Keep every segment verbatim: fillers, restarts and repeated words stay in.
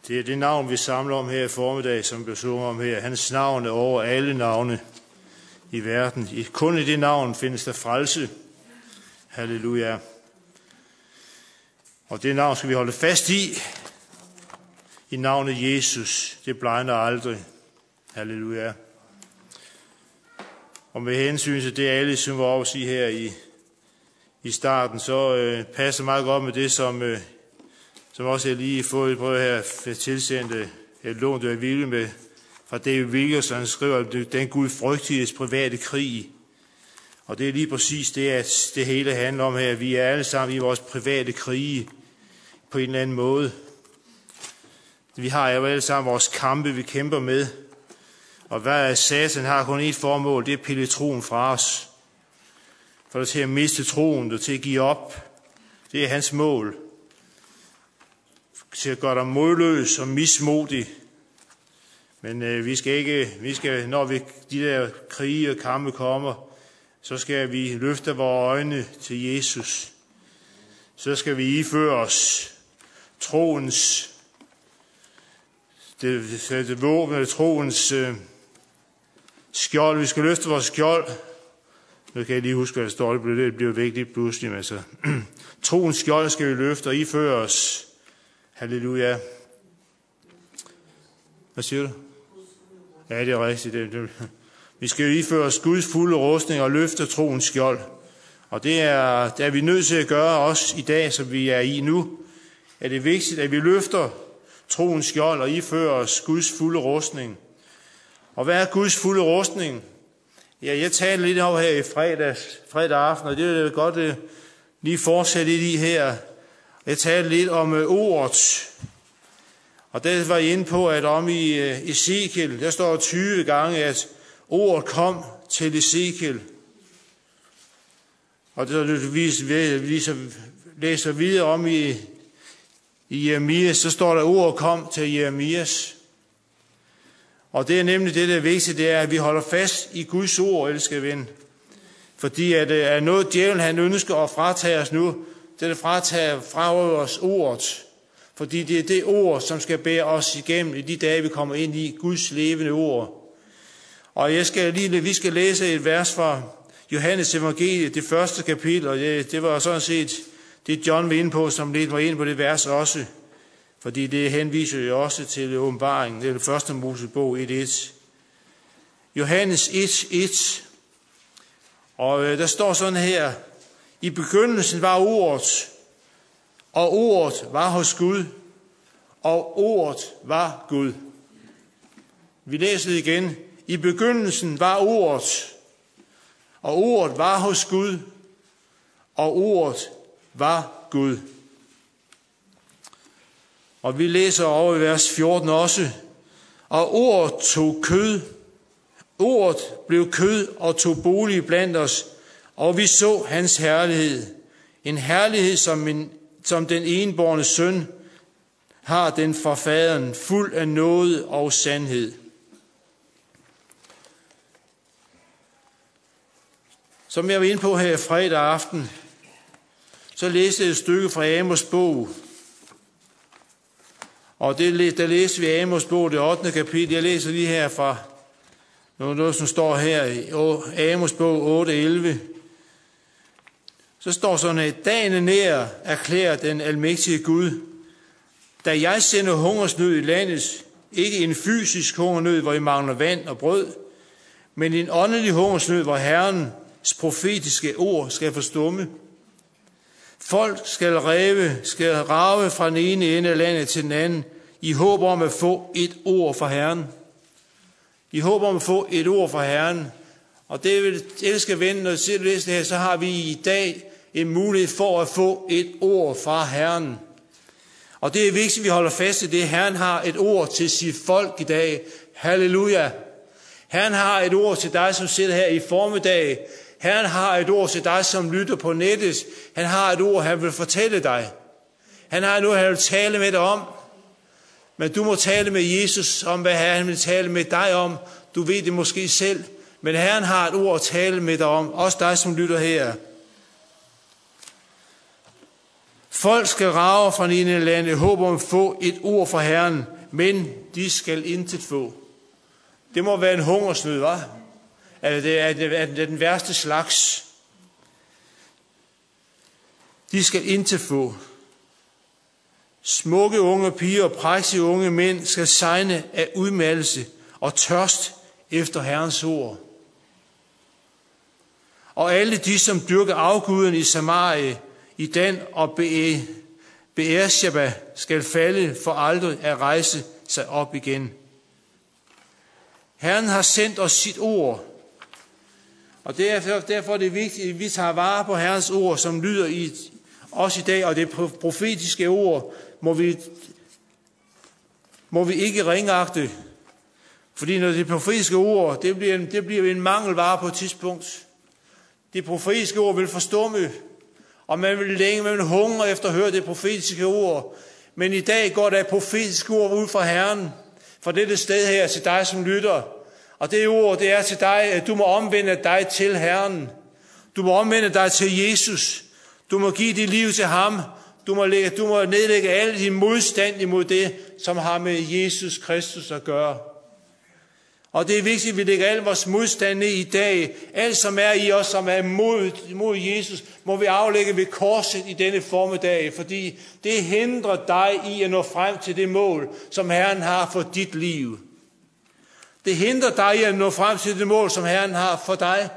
Det er det navn, vi samler om her i formiddag, som blev sunget om her. Hans navn er over alle navne i verden. Kun i det navn findes der frelse. Halleluja. Og det navn skal vi holde fast i. I navnet Jesus. Det blegner aldrig. Halleluja. Og med hensyn til det, alle som var oppe at sige her i, i starten, så øh, passer meget godt med det, som, øh, som også jeg lige fået prøvet her tilsendt. Jeg lånte af vilje med fra David Wilkerson, han skriver, at den Gud frygtiges private krig. Og det er lige præcis det, at det hele handler om her. Vi er alle sammen i vores private krige på en eller anden måde. Vi har jo alle sammen vores kampe, vi kæmper med. Og hvad er Satan har kun et formål, det er at pille troen fra os. For det til at miste troen, det til at give op. Det er hans mål. Til at gøre dig modløs og mismodig. Men øh, vi skal ikke, vi skal, når vi, de der krige og kampe kommer, så skal vi løfte vores øjne til Jesus. Så skal vi iføre os troens, det, det våben, troens øh, skjold. Vi skal løfte vores skjold. Nu kan jeg lige huske, hvad der står, det bliver, det bliver væk lidt pludselig. Men altså. Troens skjold skal vi løfte og iføre os. Halleluja. Hvad siger du? Ja, det er rigtigt. Det, det. Vi skal iføre os Guds fulde rustning og løfte troens skjold. Og det er, det er vi nødt til at gøre også i dag, som vi er i nu. Er det vigtigt, at vi løfter troens skjold og ifører os Guds fulde rustning. Og hvad er Guds fulde rustning? Ja, jeg talte lidt over her i fredags, fredag aften, og det er godt uh, lige fortsætte lidt i her. Jeg talte lidt om uh, ordet. Og der var jeg inde på, at om i uh, Ezekiel, der står tyve gange, at ordet kom til Ezekiel. Og det vi læser videre om i, i Jeremias, så står der, at ordet kom til Jeremias. Og det er nemlig det, der er vigtigt, det er, at vi holder fast i Guds ord, elskede ven. Fordi at det er noget, djævlen han ønsker at fratage os nu, det er at fratage fra os ordet. Fordi det er det ord, som skal bære os igennem i de dage, vi kommer ind i Guds levende ord. Og jeg skal lige, vi skal læse et vers fra Johannes evangeliet, det første kapitel, og det, det var sådan set det, John var inde på, som ledte mig ind på det vers også. Fordi det henviser jo også til åbenbaringen, det er det første Mosebog et et. Johannes et et. Og øh, der står sådan her, i begyndelsen var ordet, og ordet var hos Gud, og ordet var Gud. Vi læser det igen. I begyndelsen var ordet, og ordet var hos Gud, og ordet var Gud. Og vi læser over i vers fjorten også, og ordet tog kød, ordet blev kød og tog bolig blandt os, og vi så hans herlighed. En herlighed, som, en, som den enbårne søn har den fra faderen, fuld af nåde og sandhed. Som jeg var inde på her fredag aften, så læste jeg et stykke fra Amos bog. Og det, der læste vi Amos bog, det ottende kapitel. Jeg læser lige her fra noget, som står her i Amos bog otte elleve. Så står sådan, at dagen er nær, erklærer den almægtige Gud. Da jeg sender hungersnød i landet, ikke en fysisk hungersnød, hvor I mangler vand og brød, men en åndelig hungersnød, hvor Herrens profetiske ord skal forstumme. Folk skal ræve, skal rave fra den ene ende af landet til den anden, i håb om at få et ord fra Herren. I håb om at få et ord fra Herren. Og det vil elske ven, når jeg siger det her, så har vi i dag en mulighed for at få et ord fra Herren. Og det er vigtigt, at vi holder fast i det. Herren har et ord til sit folk i dag. Halleluja. Herren har et ord til dig, som sidder her i formiddag. Herren har et ord til dig, som lytter på nettet. Han har et ord, han vil fortælle dig. Han har et ord, han vil tale med dig om. Men du må tale med Jesus om, hvad han vil tale med dig om. Du ved det måske selv. Men Herren har et ord at tale med dig om. Også dig, som lytter her. Folk skal rage fra den ene land i håb om at få et ord fra Herren. men de skal intet få. Det må være en hungersnød, hva'? Altså, det er, det er den værste slags. De skal intet få. Smukke unge piger og prægtige unge mænd skal sejne af udmattelse og tørst efter Herrens ord. Og alle de, som dyrker afguden i Samarie, i Dan og Beersheba, skal falde for aldrig at rejse sig op igen. Herren har sendt os sit ord, og derfor, derfor er det vigtigt, at vi tager vare på Herrens ord, som lyder i os i dag, og det profetiske ord må vi, må vi ikke ringagte, fordi når det profetiske ord, det bliver, det bliver en mangelvare på et tidspunkt. Det profetiske ord vil forstumme, og man vil længe, man vil hungre efter at høre det profetiske ord. Men i dag går der et profetisk ord ud fra Herren, fra dette sted her til dig, som lytter. Og det ord, det er til dig, at du må omvende dig til Herren. Du må omvende dig til Jesus. Du må give dit liv til ham. Du må, lægge, du må nedlægge alle din modstand imod det, som har med Jesus Kristus at gøre. Og det er vigtigt, at vi lægger al vores modstand ned i dag. Alt, som er i os, som er imod, imod Jesus, må vi aflægge ved korset i denne formiddag, fordi det hindrer dig i at nå frem til det mål, som Herren har for dit liv. Det hindrer dig i at nå frem til det mål, som Herren har for dig.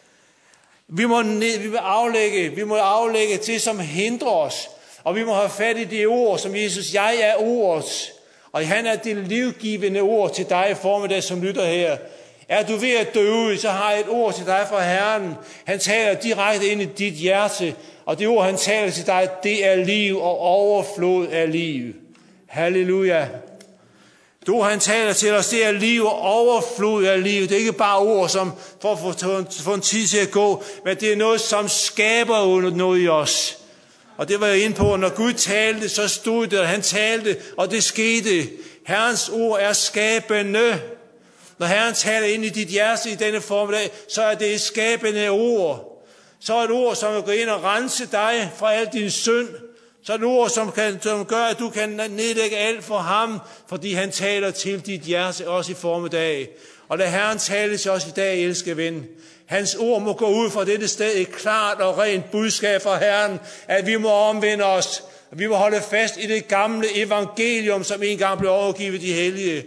Vi må, ned, vi må, aflægge, vi må aflægge det, som hindrer os, og vi må have fat i det ord, som Jesus, jeg er ordet. Og han er det livgivende ord til dig i formiddag, som lytter her. Er du ved at dø ud, så har jeg et ord til dig fra Herren. Han taler direkte ind i dit hjerte. Og det ord, han taler til dig, det er liv og overflod af liv. Halleluja. Det ord, han taler til os, det er liv og overflod af liv. Det er ikke bare ord, som for at få en tid til at gå, men det er noget, som skaber noget i os. Og det var jeg inde på, når Gud talte, så stod det, og han talte, og det skete. Herrens ord er skabende. Når Herren taler ind i dit hjerte i denne formiddag, så er det et skabende ord. Så er et ord, som går ind og rense dig fra al din synd. Så er et ord, som, kan, som gør, at du kan nedlægge alt for ham, fordi han taler til dit hjerte også i formiddag. Og lad Herren tale til os i dag, elskede ven. Hans ord må gå ud fra dette sted et klart og rent budskab fra Herren, at vi må omvende os, at vi må holde fast i det gamle evangelium, som engang blev overgivet de hellige.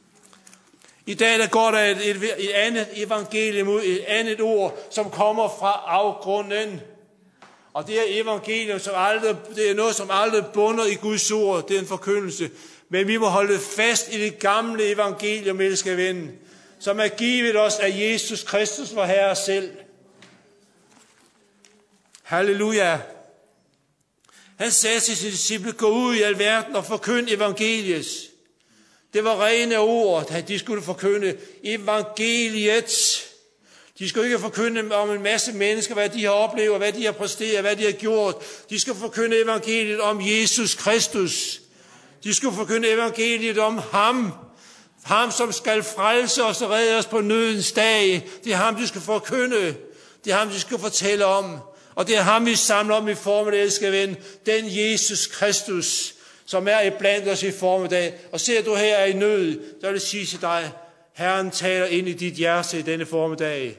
I dag der går der et, et, et andet evangelium ud, et andet ord, som kommer fra afgrunden. Og det er evangelium, som aldrig, det er noget, som aldrig bunder i Guds ord, det er en forkyndelse. Men vi må holde fast i det gamle evangelium, elskede ven, som er givet os af Jesus Kristus, vor Herre selv. Halleluja. Han sagde til sine disciple, gå ud i al verden og forkynd evangeliet. Det var rene ord, at de skulle forkynde evangeliet. De skulle ikke forkynde om en masse mennesker, hvad de har oplevet, hvad de har præsteret, hvad de har gjort. De skulle forkynde evangeliet om Jesus Kristus. De skulle forkynde evangeliet om ham. Ham, som skal frelse os og redde os på nødens dag. Det er ham, de skal forkynde. Det er ham, de skal fortælle om. Og det er ham, vi samler om i formiddag, elskede ven. Den Jesus Kristus, som er iblandt os i formiddag. Og ser du her er i nød, så vil jeg sige til dig, Herren taler ind i dit hjerte i denne formiddag.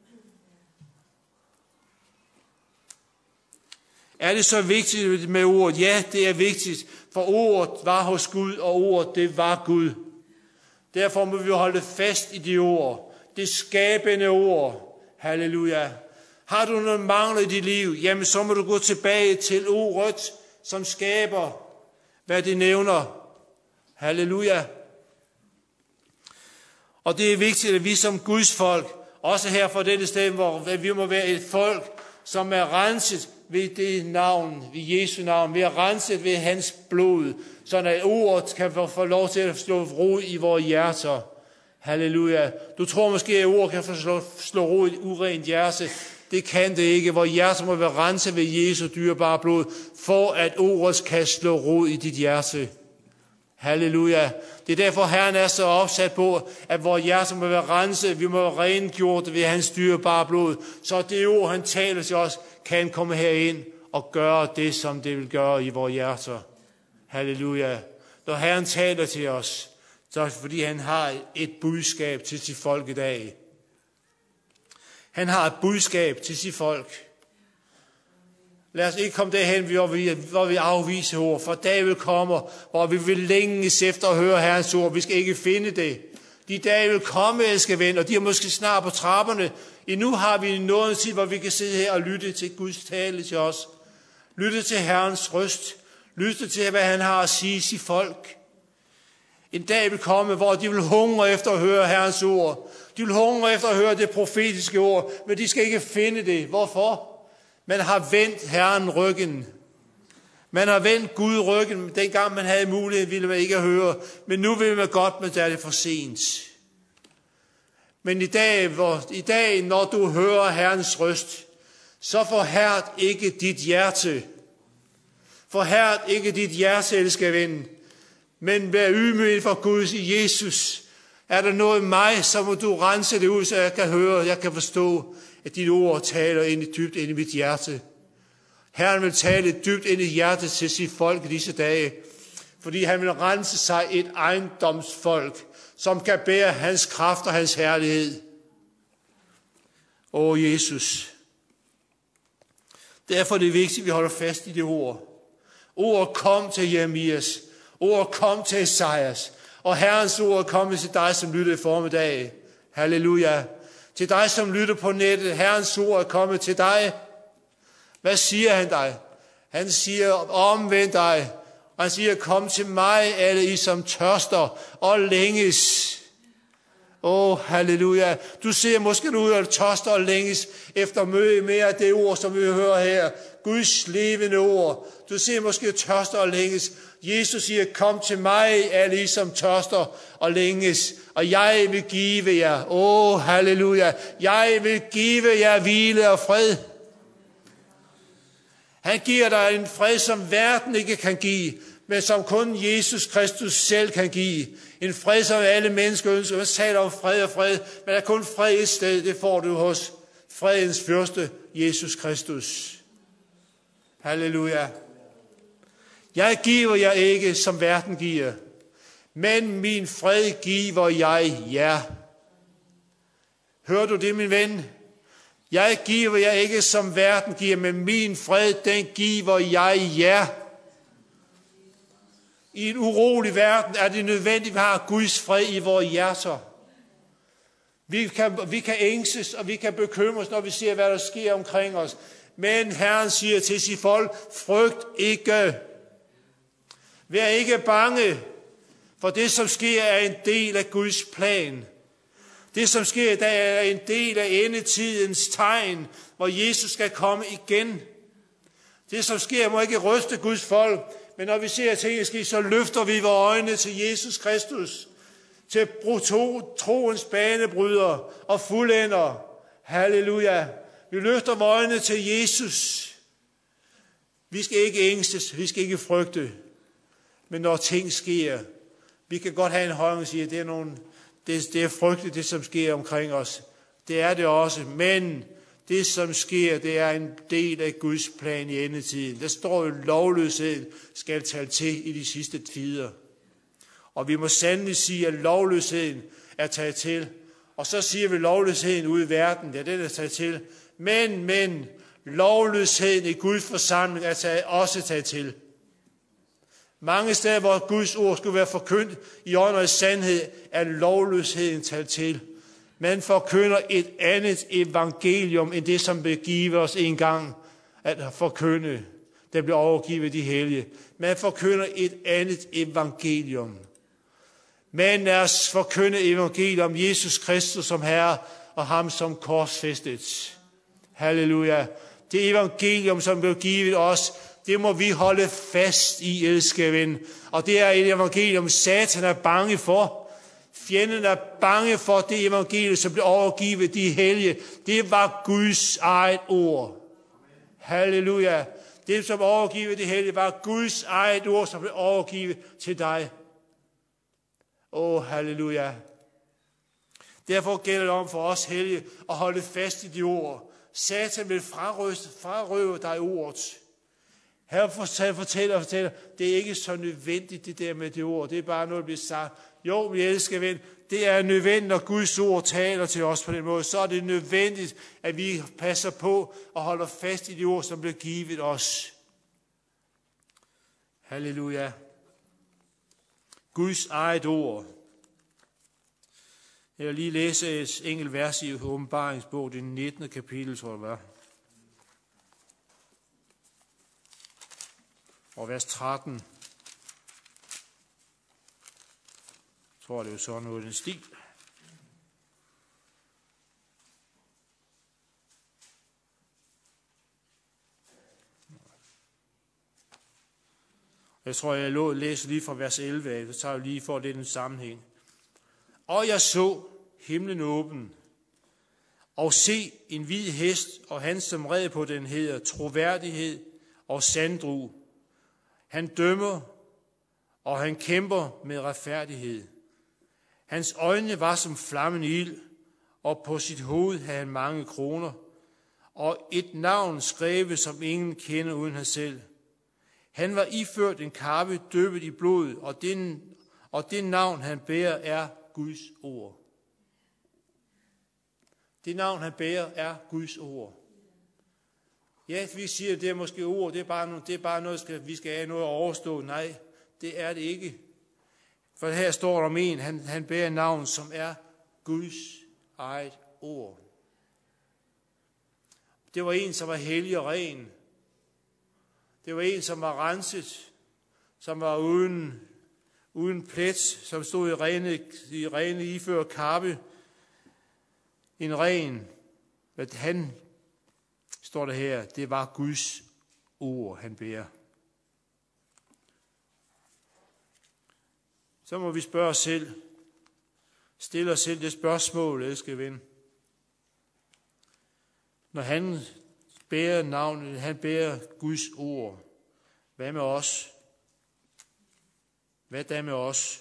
Er det så vigtigt med ordet? Ja, det er vigtigt, for ordet var hos Gud, og ordet det var Gud. Derfor må vi holde fast i de ord, det skabende ord. Halleluja. Har du noget mangler i dit liv, jamen så må du gå tilbage til ordet, som skaber, hvad det nævner. Halleluja. Og det er vigtigt, at vi som Guds folk, også her fra dette sted, hvor vi må være et folk, som er renset ved det navn, ved Jesu navn, vi er renset ved hans blod, så at ordet kan få lov til at slå rod i vores hjerter. Halleluja. Du tror måske, at ordet kan få slå, slå rod i et urent hjerte. Det kan det ikke. Vores hjerte må være renset ved Jesu dyrebare blod, for at ordet kan slå rod i dit hjerte. Halleluja. Det er derfor, Herren er så opsat på, at vores hjerte må være renset, vi må være rengjort ved hans dyrebare blod, så det ord, han taler til os, kan komme herind og gøre det, som det vil gøre i vores hjerter. Halleluja. Når Herren taler til os, så fordi han har et budskab til sit folk i dag. Han har et budskab til sit folk. Lad os ikke komme derhen, hvor vi, hvor vi afviser ord, for dag vil komme, hvor vi vil længes efter at høre Herrens ord. Vi skal ikke finde det. De dage vil komme, elsker ven, og de er måske snart på trapperne. Endnu har vi nået en tid, hvor vi kan sidde her og lytte til Guds tale til os. Lytte til Herrens røst. Lytte til, hvad han har at sige sit folk. En dag vil komme, hvor de vil hungre efter at høre Herrens ord. De vil hungre efter at høre det profetiske ord, men de skal ikke finde det. Hvorfor? Man har vendt Herren ryggen. Man har vendt Gud ryggen. Dengang man havde mulighed, ville man ikke høre. Men nu vil man godt, men der er det for sent. Men i dag, hvor, i dag, når du hører Herrens røst, så forhærd ikke dit hjerte. Forhærd ikke dit hjerte, elsker ven. Men vær ydmyg for Gud i Jesus. Er der noget i mig, så må du rense det ud, så jeg kan høre, jeg kan forstå, at dine ord taler ind i dybt ind i mit hjerte. Herren vil tale dybt ind i hjertet til sit folk i disse dage, fordi han vil rense sig et ejendomsfolk, som kan bære hans kraft og hans herlighed. Åh, Jesus. Derfor er det vigtigt, at vi holder fast i det ord. Ordet kom til Jeremias. Ordet kom til Esajas. Og Herrens ord er kommet til dig, som lytter i formiddag. Halleluja. Til dig, som lytter på nettet. Herrens ord er kommet til dig. Hvad siger han dig? Han siger, omvend dig. Og han siger, kom til mig, alle I, som tørster og længes. Åh, oh, halleluja. Du ser måske ud af tørster og længes efter møde mere af det ord, som vi hører her. Guds levende ord. Du ser måske tørster og længes. Jesus siger, kom til mig, alle I, som tørster og længes, og jeg vil give jer. Åh, oh, halleluja. Jeg vil give jer hvile og fred. Han giver dig en fred, som verden ikke kan give, men som kun Jesus Kristus selv kan give. En fred, som alle mennesker ønsker. Man taler om fred og fred, men der er kun fred et sted. Det får du hos fredens fyrste, Jesus Kristus. Halleluja. Jeg giver jer ikke, som verden giver, men min fred giver jeg jer. Hører du det, min ven? Jeg giver jer ikke, som verden giver, men min fred, den giver jeg jer. I en urolig verden er det nødvendigt, at vi har Guds fred i vores hjerter. Vi kan, vi kan ængstes, og vi kan bekymres, når vi ser, hvad der sker omkring os. Men Herren siger til sit folk, frygt ikke. Vær ikke bange, for det, som sker, er en del af Guds plan. Det, som sker, der er en del af endetidens tegn, hvor Jesus skal komme igen. Det, som sker, må ikke ryste Guds folk, men når vi ser tingene ske, så løfter vi vores øjne til Jesus Kristus, til troens banebryder og fuldender. Halleluja. Vi løfter vores øjne til Jesus. Vi skal ikke ængstes, vi skal ikke frygte. Men når ting sker, vi kan godt have en holdning og sige, at det er, nogle, det, det er frygteligt, det som sker omkring os. Det er det også, men det som sker, det er en del af Guds plan i endetiden. Der står jo, lovløshed skal tale til i de sidste tider. Og vi må sandelig sige, at lovløsheden er taget til. Og så siger vi lovløsheden ude i verden, ja, den er taget til. Men, men, lovløsheden i Guds forsamling er taget, også taget til. Mange steder, hvor Guds ord skulle være forkyndt i ånd og i sandhed, er lovløsheden taget til. Man forkynder et andet evangelium, end det, som blev givet os en gang at forkynde. Der blev overgivet de hellige. Man forkynder et andet evangelium. Man lad os forkynde evangelium om Jesus Kristus som Herre, og ham som korsfæstet. Halleluja. Det evangelium, som blev givet os, det må vi holde fast i, elskede ven. Og det er et evangelium, Satan er bange for. Fjenden er bange for det evangelium, som blev overgivet de hellige. Det var Guds eget ord. Halleluja. Det, som overgivet de hellige, var Guds eget ord, som blev overgivet til dig. Åh, halleluja. Derfor gælder det om for os hellige at holde fast i de ord. Satan vil frarøve dig ordet. Her fortæller og fortæller, det er ikke så nødvendigt, det der med det ord. Det er bare noget, der bliver sagt. Jo, vi elsker ven. Det er nødvendigt, når Guds ord taler til os på den måde. Så er det nødvendigt, at vi passer på og holder fast i de ord, som bliver givet os. Halleluja. Guds eget ord. Jeg vil lige læse et enkelt vers i Åbenbaringsbog, det nittende kapitel, tror jeg det var. Og vers tretten. Jeg tror, det er jo sådan noget den stil. Jeg tror, jeg lå læser lige fra vers elleve af, så tager jeg lige for lidt en sammenhæng. Og jeg så himlen åben, og se en hvid hest, og han som red på den hedder troværdighed og sandru. Han dømmer, og han kæmper med retfærdighed. Hans øjne var som flammende ild, og på sit hoved havde han mange kroner, og et navn skrevet, som ingen kender uden ham selv. Han var iført en kappe døbet i blod, og det, og det navn, han bærer, er Guds ord. Det navn, han bærer, er Guds ord. Ja, vi siger, at det er måske ord, det er bare noget, det er bare noget skal, vi skal have noget at overstå. Nej, det er det ikke. For her står der om en, han, han bærer navn, som er Guds eget ord. Det var en, som var hellig og ren. Det var en, som var renset, som var uden, uden plet, som stod i rene, i rene ifør kappe. En ren, hvad han, står der her, det var Guds ord, han bærer. Så må vi spørge os selv, stille os selv det spørgsmål, elskede ven. Når han bærer navnet, han bærer Guds ord, hvad med os? Hvad da med os?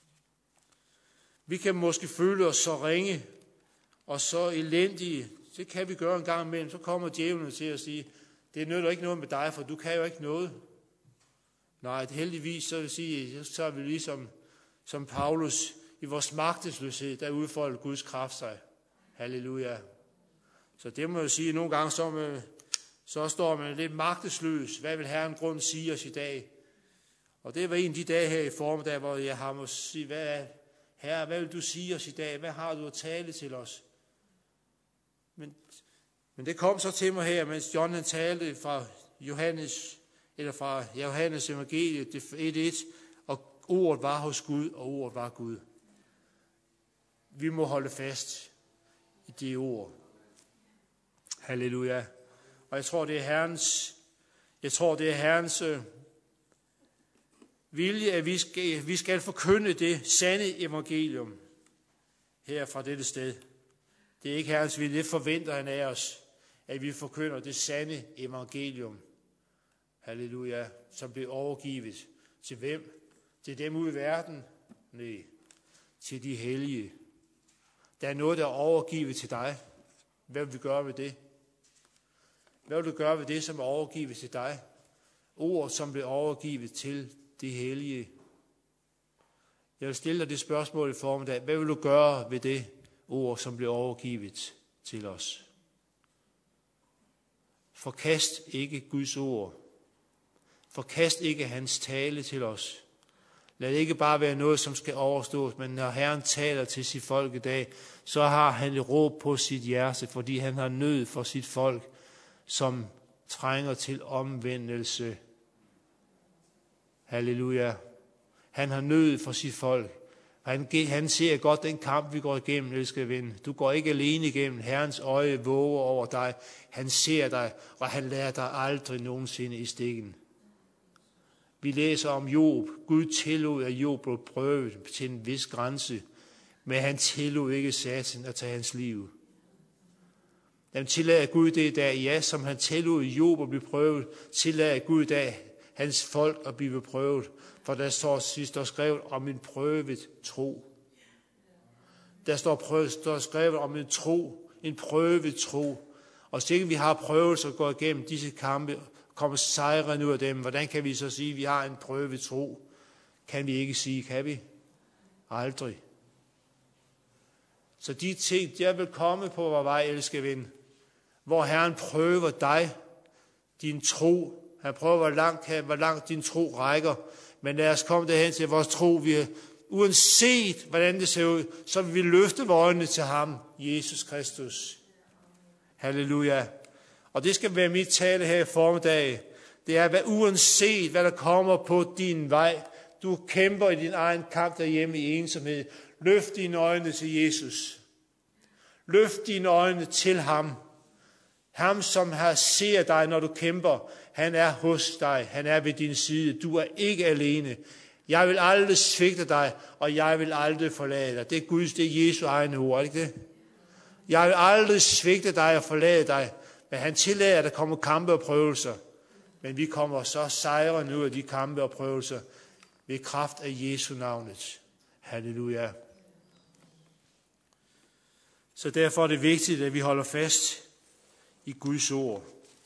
Vi kan måske føle os så ringe og så elendige. Det kan vi gøre en gang imellem. Så kommer djævlen til at sige, det nytter ikke noget med dig, for du kan jo ikke noget. Nej, heldigvis så vil sige, så er vi ligesom som Paulus i vores magtesløshed, der udfolder Guds kraft sig. Halleluja. Så det må jeg sige, nogle gange så, med, så står man lidt magtesløs. Hvad vil Herren grund sige os i dag? Og det var en af de dage her i formiddag, hvor jeg har måttet sige, hvad er, Herre, hvad vil du sige os i dag? Hvad har du at tale til os? Men, men det kom så til mig her, mens John han talte fra Johannes, eller fra Johannes evangeliet, det et et, og ordet var hos Gud, og ordet var Gud. Vi må holde fast i det ord. Halleluja. Og jeg tror, det er Herrens, jeg tror, det er Herrens øh, vilje, at vi skal, vi skal forkynde det sande evangelium her fra dette sted. Det er ikke Herrens vilje, det forventer han af os, at vi forkynder det sande evangelium. Halleluja, som bliver overgivet til hvem? Til dem ude i verden? Nej, til de hellige. Der er noget, der er overgivet til dig. Hvad vil vi gøre ved det? Hvad vil du gøre ved det, som er overgivet til dig? Ord, som bliver overgivet til de hellige. Jeg vil stille dig det spørgsmål i formiddag. Hvad vil du gøre ved det ord, som bliver overgivet til os? Forkast ikke Guds ord. Forkast ikke hans tale til os. Lad det ikke bare være noget, som skal overstås, men når Herren taler til sit folk i dag, så har han et råb på sit hjerte, fordi han har nød for sit folk, som trænger til omvendelse. Halleluja. Han har nød for sit folk. Han, han ser godt den kamp, vi går igennem, elskede ven. Du går ikke alene igennem. Herrens øje våger over dig. Han ser dig, og han lader dig aldrig nogensinde i stikken. Vi læser om Job. Gud tillod, at Job blev prøvet til en vis grænse, men han tillod ikke Satan at tage hans liv. Jamen tillader Gud det i dag? Ja, som han tillod Job at blive prøvet, tillader Gud i dag hans folk at blive prøvet. For der står sidst der skrevet om en prøvet tro. Der står, prøvet, står skrevet om en tro, en prøvet tro. Og så ikke vi har prøvet at gå igennem disse kampe, komme sejren ud af dem. Hvordan kan vi så sige, at vi har en prøve tro? Kan vi ikke sige, kan vi? Aldrig. Så de ting, der vil komme på vores vej, elskede ven, hvor Herren prøver dig, din tro. Han prøver, hvor langt, hvor langt din tro rækker. Men lad os komme derhen til vores tro. Vi, uanset hvordan det ser ud, så vil vi løfte øjnene til ham, Jesus Kristus. Halleluja. Og det skal være mit tale her i formiddag. Det er, at uanset hvad der kommer på din vej, du kæmper i din egen kamp derhjemme i ensomhed, løft dine øjne til Jesus. Løft dine øjne til ham. Ham, som har ser dig, når du kæmper, han er hos dig. Han er ved din side. Du er ikke alene. Jeg vil aldrig svigte dig, og jeg vil aldrig forlade dig. Det er Guds, det er Jesu egne ord, ikke det? Jeg vil aldrig svigte dig og forlade dig, men han tillader, at der kommer kampe og prøvelser. Men vi kommer så sejrende ud af de kampe og prøvelser ved kraft af Jesu navnet. Halleluja. Så derfor er det vigtigt, at vi holder fast i Guds ord.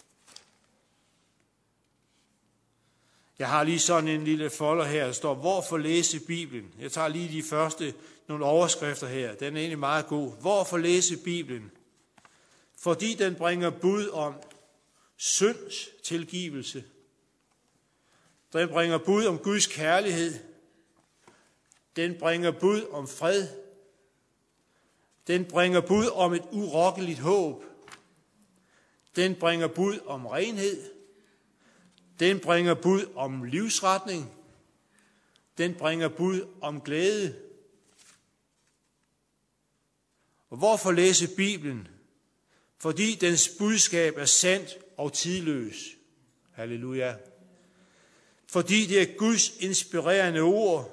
Jeg har lige sådan en lille folder her, der står, hvorfor læse Bibelen? Jeg tager lige de første nogle overskrifter her. Den er egentlig meget god. Hvorfor læse Bibelen? Fordi den bringer bud om synds tilgivelse. Den bringer bud om Guds kærlighed. Den bringer bud om fred. Den bringer bud om et urokkeligt håb. Den bringer bud om renhed. Den bringer bud om livsretning. Den bringer bud om glæde. Og hvorfor læse Bibelen? Fordi dens budskab er sandt og tidløs. Halleluja. Fordi det er Guds inspirerende ord.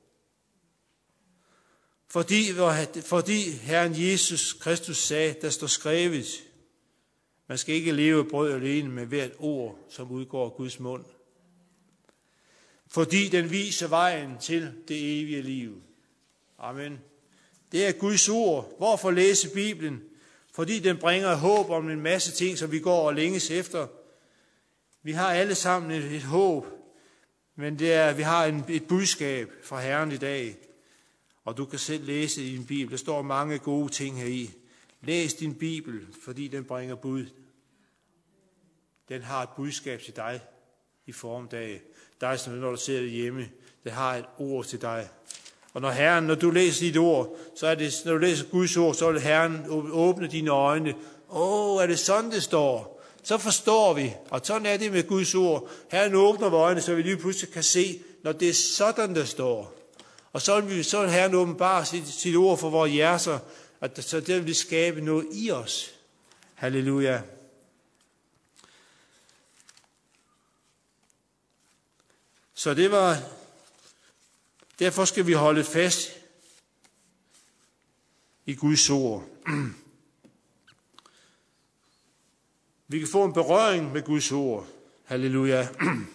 Fordi, fordi Herren Jesus Kristus sagde, der står skrevet, man skal ikke leve af brød alene, med hvert ord, som udgår af Guds mund. Fordi den viser vejen til det evige liv. Amen. Det er Guds ord. Hvorfor læse Bibelen? Fordi den bringer håb om en masse ting, som vi går og længes efter. Vi har alle sammen et, et håb, men det er, vi har en, et budskab fra Herren i dag. Og du kan selv læse i din Bibel. Der står mange gode ting heri. Læs din Bibel, fordi den bringer bud. Den har et budskab til dig i formiddag. Dig, som når du ser det hjemme, det har et ord til dig. Og når Herren, når du læser dit ord, så er det, når du læser Guds ord, så vil Herren åbne dine øjne. Åh, er det sådan, det står? Så forstår vi. Og sådan er det med Guds ord. Herren åbner øjnene, så vi lige pludselig kan se, når det er sådan, der står. Og så vil, vi, så vil Herren åbenbare sit, sit ord for vores hjerter, og så det vil skabe noget i os. Halleluja. Så det var, derfor skal vi holde fast i Guds ord. Vi kan få en berøring med Guds ord. Halleluja.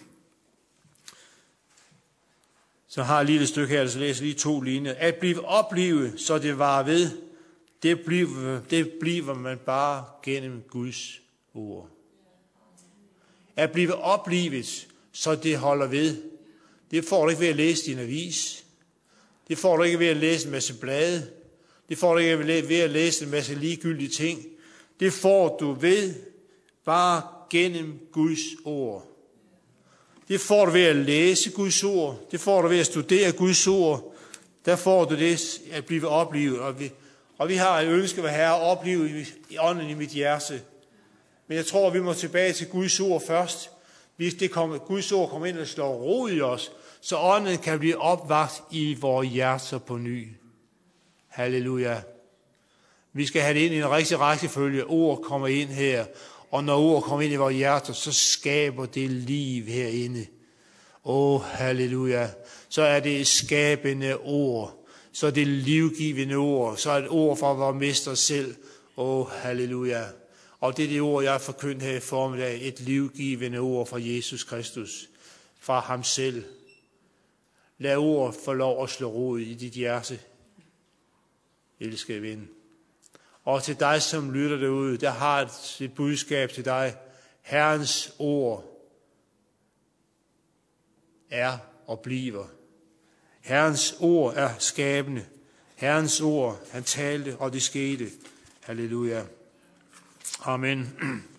Så har jeg lige et stykke her, så læser lige to linjer. At blive oplevet, så det var ved, det bliver, det bliver man bare gennem Guds ord. At blive oplevet, så det holder ved. Det får du ikke ved at læse din avis. Det får du ikke ved at læse en masse blade. Det får du ikke ved at læse en masse ligegyldige ting. Det får du ved bare gennem Guds ord. Det får du ved at læse Guds ord. Det får du ved at studere Guds ord. Der får du det at blive oplevet. Og vi, og vi har et ønske ved Herre at opleve i ånden i mit hjerte. Men jeg tror, vi må tilbage til Guds ord først. Hvis det kommer, Guds ord kommer ind og slår rod i os, så ånden kan blive opvagt i vores hjerter på ny. Halleluja. Vi skal have det ind i en rigtig rækkefølge. Ord kommer ind her. Og når ord kommer ind i vores hjerter, så skaber det liv herinde. Åh, oh, halleluja. Så er det skabende ord. Så er det livgivende ord. Så er det ord fra vores mester selv. Åh, oh, halleluja. Og det er det ord, jeg har forkyndt her i formiddag. Et livgivende ord fra Jesus Kristus. Fra ham selv. Lad ord få lov at slå rod i dit hjerte. Elskede ven. Og til dig, som lytter derude, der har et budskab til dig. Herrens ord er og bliver. Herrens ord er skabende. Herrens ord, han talte, og det skete. Halleluja. Amen.